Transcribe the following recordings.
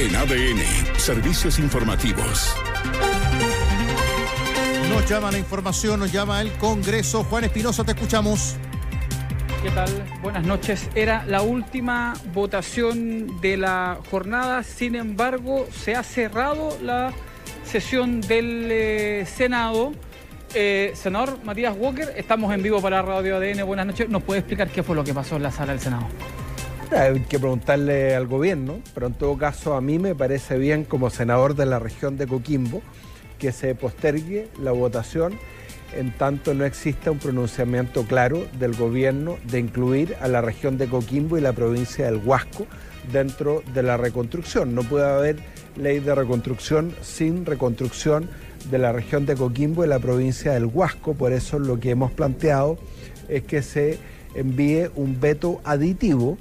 En ADN, servicios informativos. Nos llama la información, nos llama el Congreso. Juan Espinosa, te escuchamos. ¿Qué tal? Buenas noches. Era la última votación de la jornada, sin embargo, se ha cerrado la sesión del Senado. Senador Matías Walker, estamos en vivo para Radio ADN. Buenas noches. ¿Nos puede explicar qué fue lo que pasó en la sala del Senado? Hay que preguntarle al gobierno, pero en todo caso a mí me parece bien, como senador de la región de Coquimbo, que se postergue la votación en tanto no exista un pronunciamiento claro del gobierno de incluir a la región de Coquimbo y la provincia del Huasco dentro de la reconstrucción. No puede haber ley de reconstrucción sin reconstrucción de la región de Coquimbo y la provincia del Huasco. Por eso lo que hemos planteado es que se envíe un veto aditivo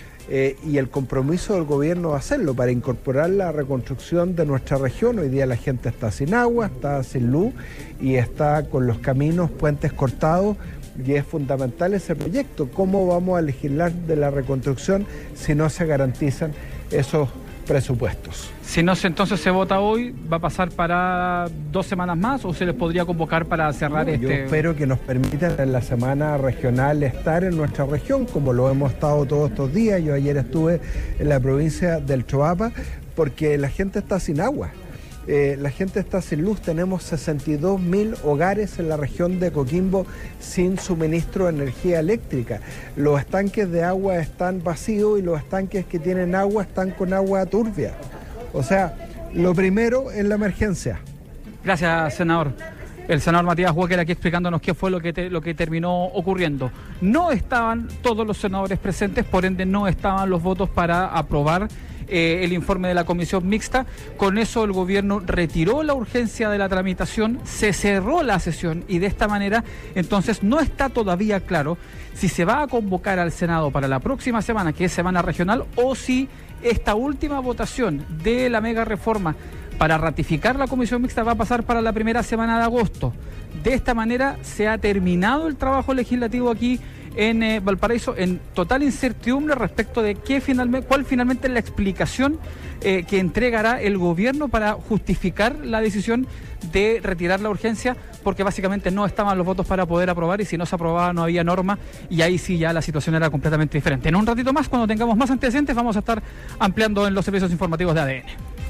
y el compromiso del gobierno va a hacerlo para incorporar la reconstrucción de nuestra región. Hoy día la gente está sin agua, está sin luz y está con los caminos, puentes cortados, y es fundamental ese proyecto. ¿Cómo vamos a legislar de la reconstrucción si no se garantizan esos presupuestos? Si no, entonces se vota hoy, ¿va a pasar para 2 semanas más o se les podría convocar para cerrar Yo espero que nos permitan en la semana regional estar en nuestra región, como lo hemos estado todos estos días. Yo ayer estuve en la provincia del Choapa, porque la gente está sin agua. La gente está sin luz. Tenemos 62.000 hogares en la región de Coquimbo sin suministro de energía eléctrica. Los estanques de agua están vacíos y los estanques que tienen agua están con agua turbia. O sea, lo primero es la emergencia. Gracias, senador. El senador Matías Walker aquí explicándonos qué fue lo que terminó ocurriendo. No estaban todos los senadores presentes, por ende no estaban los votos para aprobar el informe de la comisión mixta. Con eso el gobierno retiró la urgencia de la tramitación, se cerró la sesión y de esta manera entonces no está todavía claro si se va a convocar al Senado para la próxima semana, que es semana regional, o si esta última votación de la mega reforma para ratificar la comisión mixta va a pasar para la primera semana de agosto. De esta manera se ha terminado el trabajo legislativo aquí en Valparaíso, en total incertidumbre respecto de cuál finalmente es la explicación que entregará el gobierno para justificar la decisión de retirar la urgencia, porque básicamente no estaban los votos para poder aprobar y si no se aprobaba no había norma y ahí sí ya la situación era completamente diferente. En un ratito más, cuando tengamos más antecedentes, vamos a estar ampliando en los servicios informativos de ADN.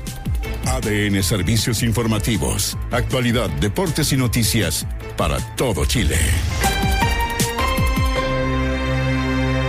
ADN Servicios Informativos. Actualidad, deportes y noticias para todo Chile.